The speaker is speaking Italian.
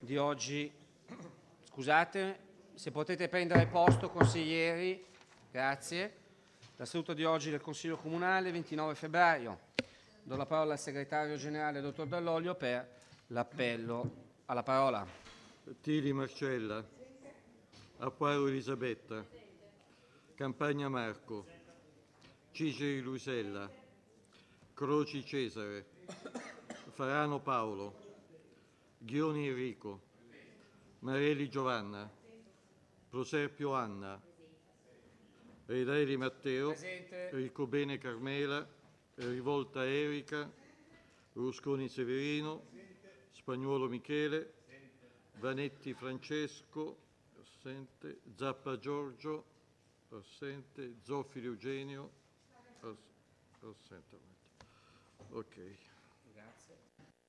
di oggi, scusate, se potete prendere posto consiglieri, grazie. La seduta di oggi del Consiglio Comunale, 29 febbraio. Do la parola al segretario generale, dottor Dall'Olio, per l'appello alla parola. Tili Marcella, Acquaro Elisabetta, Campagna Marco, Ciceri Luisella, Croci Cesare, Farano Paolo, Ghioni Enrico, Marelli Giovanna, Proserpio Anna, Redaeli Matteo, Presente. Ricobene Carmela, Rivolta Erika, Rusconi Severino, Spagnuolo Michele, Vanetti Francesco, assente, Zappa Giorgio, assente, Zoffili Eugenio, assente. Ok.